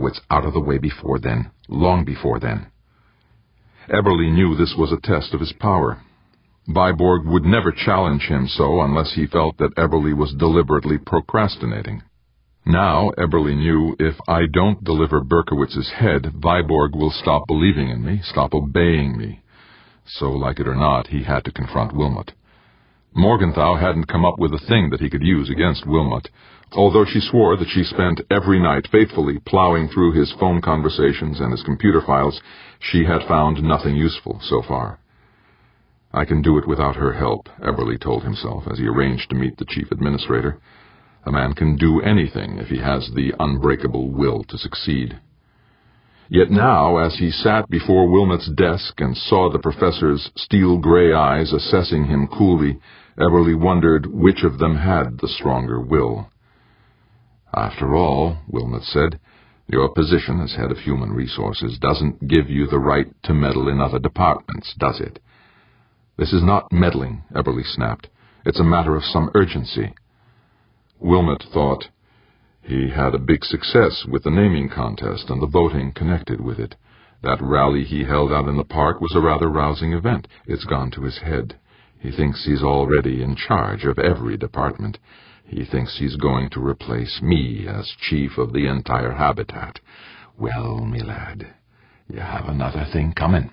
Berkowitz out of the way before then, long before then. Eberly knew this was a test of his power. Viborg would never challenge him so unless he felt that Eberly was deliberately procrastinating. Now Eberly knew, if I don't deliver Berkowitz's head, Viborg will stop believing in me, stop obeying me. So, like it or not, he had to confront Wilmot. Morgenthau hadn't come up with a thing that he could use against Wilmot, although she swore that she spent every night faithfully plowing through his phone conversations and his computer files. She had found nothing useful so far. I can do it without her help, Eberly told himself as he arranged to meet the chief administrator. A man can do anything if he has the unbreakable will to succeed. Yet now, as he sat before Wilmot's desk and saw the professor's steel-gray eyes assessing him coolly, Eberly wondered which of them had the stronger will. After all, Wilmot said, your position as head of human resources doesn't give you the right to meddle in other departments, does it? This is not meddling, Eberly snapped. It's a matter of some urgency. Wilmot thought, he had a big success with the naming contest and the voting connected with it. That rally he held out in the park was a rather rousing event. It's gone to his head. He thinks he's already in charge of every department. He thinks he's going to replace me as chief of the entire habitat. Well, me lad, you have another thing coming.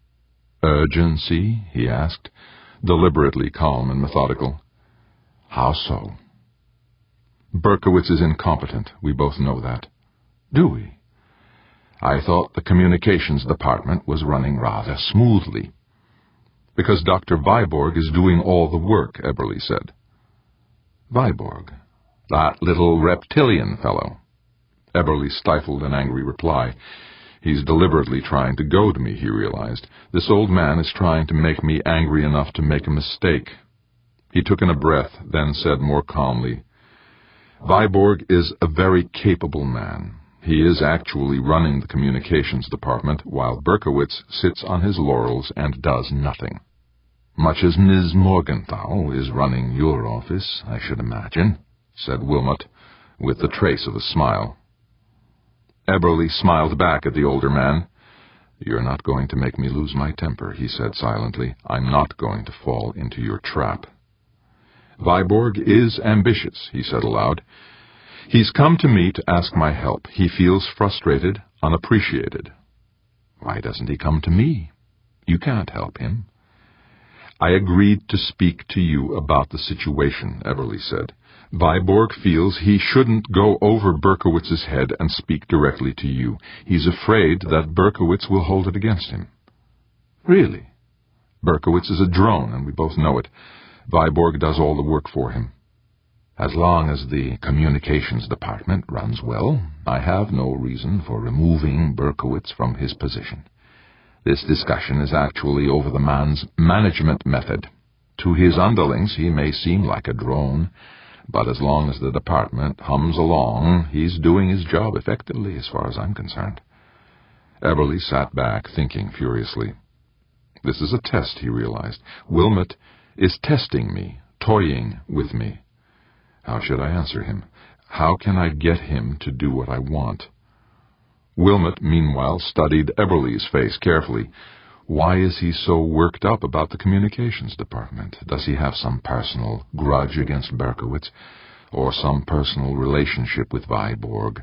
Urgency? He asked, deliberately calm and methodical. How so? Berkowitz is incompetent. We both know that. Do we? I thought the communications department was running rather smoothly. Because Dr. Viborg is doing all the work, Eberly said. Viborg? That little reptilian fellow. Eberly stifled an angry reply. He's deliberately trying to goad me, he realized. This old man is trying to make me angry enough to make a mistake. He took in a breath, then said more calmly, Viborg is a very capable man. He is actually running the communications department, while Berkowitz sits on his laurels and does nothing. Much as Ms. Morgenthau is running your office, I should imagine, said Wilmot, with the trace of a smile. Eberly smiled back at the older man. You're not going to make me lose my temper, he said silently. I'm not going to fall into your trap. Viborg is ambitious, he said aloud. He's come to me to ask my help. He feels frustrated, unappreciated. Why doesn't he come to me? You can't help him. I agreed to speak to you about the situation, Eberly said. Viborg feels he shouldn't go over Berkowitz's head and speak directly to you. He's afraid that Berkowitz will hold it against him. Really? Berkowitz is a drone, and we both know it. Viborg does all the work for him. As long as the communications department runs well, I have no reason for removing Berkowitz from his position. This discussion is actually over the man's management method. To his underlings he may seem like a drone, but as long as the department hums along, he's doing his job effectively as far as I'm concerned. Eberly sat back, thinking furiously. This is a test, he realized. Wilmot is testing me, toying with me. How should I answer him? How can I get him to do what I want? Wilmot, meanwhile, studied Eberly's face carefully. Why is he so worked up about the communications department? Does he have some personal grudge against Berkowitz, or some personal relationship with Viborg?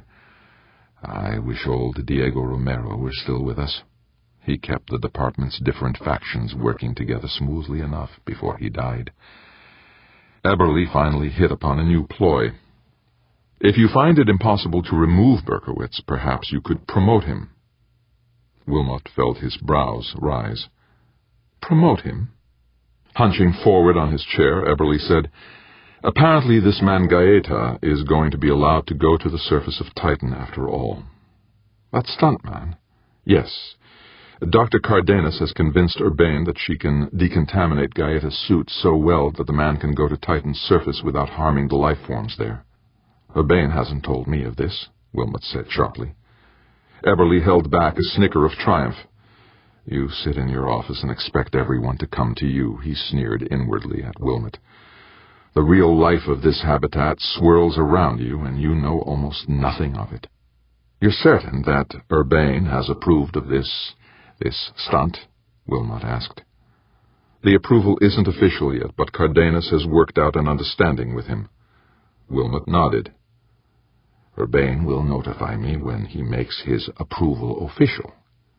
I wish old Diego Romero were still with us. He kept the department's different factions working together smoothly enough before he died. Eberly finally hit upon a new ploy. If you find it impossible to remove Berkowitz, perhaps you could promote him. Wilmot felt his brows rise. Promote him? Hunching forward on his chair, Eberly said, Apparently this man Gaeta is going to be allowed to go to the surface of Titan after all. That stuntman? Yes. Dr. Cardenas has convinced Urbain that she can decontaminate Gaeta's suit so well that the man can go to Titan's surface without harming the life forms there. Urbain hasn't told me of this, Wilmot said sharply. Eberly held back a snicker of triumph. You sit in your office and expect everyone to come to you, he sneered inwardly at Wilmot. The real life of this habitat swirls around you, and you know almost nothing of it. "You're certain that Urbane has approved of this stunt?" Wilmot asked. "The approval isn't official yet, but Cardenas has worked out an understanding with him." Wilmot nodded. "Urbane will notify me when he makes his approval official."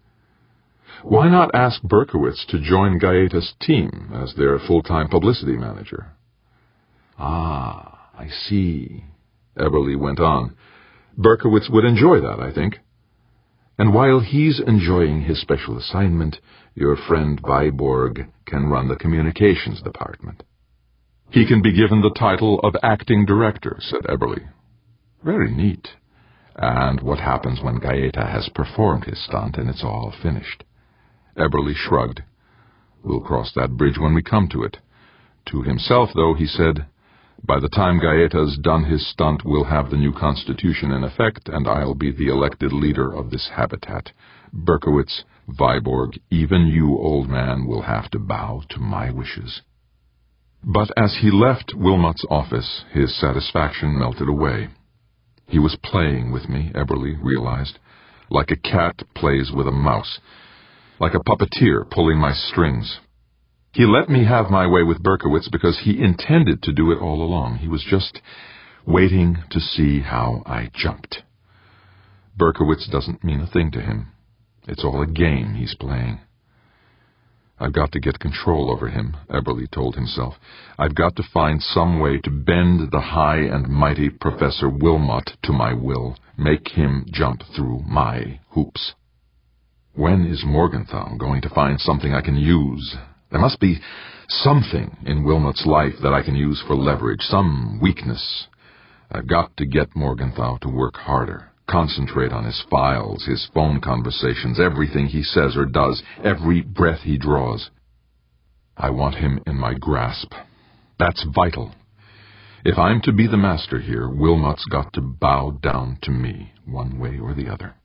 "Why not ask Berkowitz to join Gaeta's team as their full-time publicity manager?" "Ah, I see," Eberly went on. "Berkowitz would enjoy that, I think. And while he's enjoying his special assignment, your friend Viborg can run the communications department." "He can be given the title of acting director," said Eberly. "Very neat. And what happens when Gaeta has performed his stunt and it's all finished?" Eberly shrugged. "We'll cross that bridge when we come to it." To himself, though, he said, "By the time Gaeta's done his stunt, we'll have the new constitution in effect, and I'll be the elected leader of this habitat. Berkowitz, Viborg, even you, old man, will have to bow to my wishes." But as he left Wilmot's office, his satisfaction melted away. He was playing with me, Eberly realized, like a cat plays with a mouse, like a puppeteer pulling my strings. He let me have my way with Berkowitz because he intended to do it all along. He was just waiting to see how I jumped. Berkowitz doesn't mean a thing to him. It's all a game he's playing. "I've got to get control over him," Eberly told himself. "I've got to find some way to bend the high and mighty Professor Wilmot to my will, make him jump through my hoops. When is Morgenthau going to find something I can use? There must be something in Wilmot's life that I can use for leverage, some weakness. I've got to get Morgenthau to work harder, concentrate on his files, his phone conversations, everything he says or does, every breath he draws. I want him in my grasp. That's vital. If I'm to be the master here, Wilmot's got to bow down to me, one way or the other."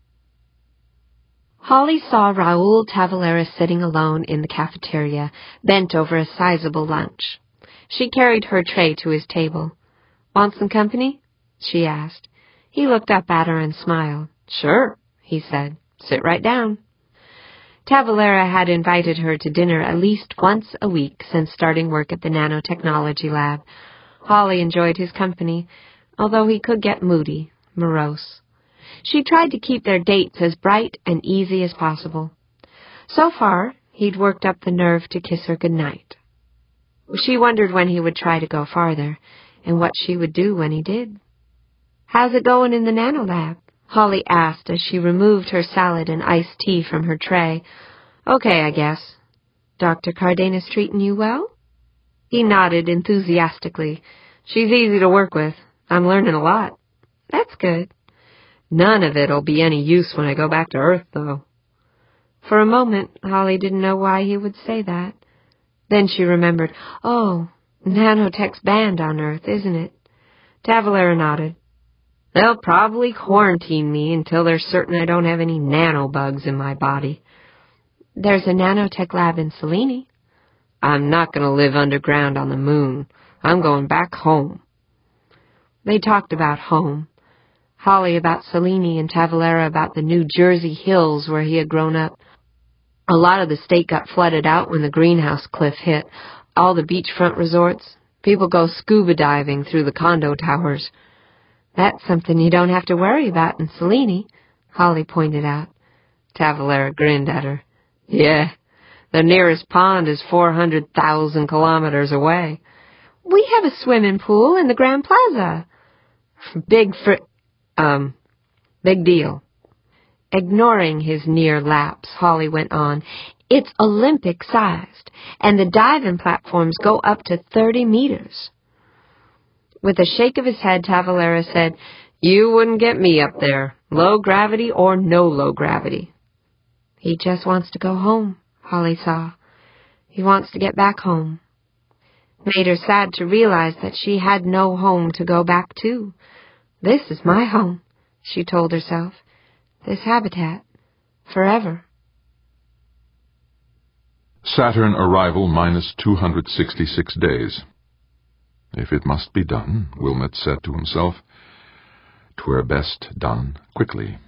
Holly saw Raoul Tavalera sitting alone in the cafeteria, bent over a sizable lunch. She carried her tray to his table. "Want some company?" she asked. He looked up at her and smiled. "Sure," he said. "Sit right down." Tavalera had invited her to dinner at least once a week since starting work at the nanotechnology lab. Holly enjoyed his company, although he could get moody, morose. She tried to keep their dates as bright and easy as possible. So far, he'd worked up the nerve to kiss her goodnight. She wondered when he would try to go farther, and what she would do when he did. "How's it going in the nanolab?" Holly asked as she removed her salad and iced tea from her tray. "Okay, I guess." "Dr. Cardenas treating you well?" He nodded enthusiastically. "She's easy to work with. I'm learning a lot." "That's good." "None of it'll be any use when I go back to Earth, though." For a moment, Holly didn't know why he would say that. Then she remembered, "Oh, nanotech's banned on Earth, isn't it?" Tavalera nodded. "They'll probably quarantine me until they're certain I don't have any nanobugs in my body." "There's a nanotech lab in Selene." "I'm not going to live underground on the moon. I'm going back home." They talked about home. Holly about Selene and Tavalera about the New Jersey hills where he had grown up. A lot of the state got flooded out when the greenhouse cliff hit. All the beachfront resorts. People go scuba diving through the condo towers. "That's something you don't have to worry about in Selene," Holly pointed out. Tavalera grinned at her. "Yeah, the nearest pond is 400,000 kilometers away." "We have a swimming pool in the Grand Plaza." Big deal." Ignoring his near lapse, Holly went on, "It's Olympic-sized, and the diving platforms go up to 30 meters. With a shake of his head, Tavalera said, "You wouldn't get me up there, low gravity or no low gravity." "He just wants to go home," Holly saw. "He wants to get back home." Made her sad to realize that she had no home to go back to. "This is my home," she told herself. "This habitat. Forever." Saturn arrival minus 266 days. If it must be done, Wilmot said to himself. 'Twere best done quickly.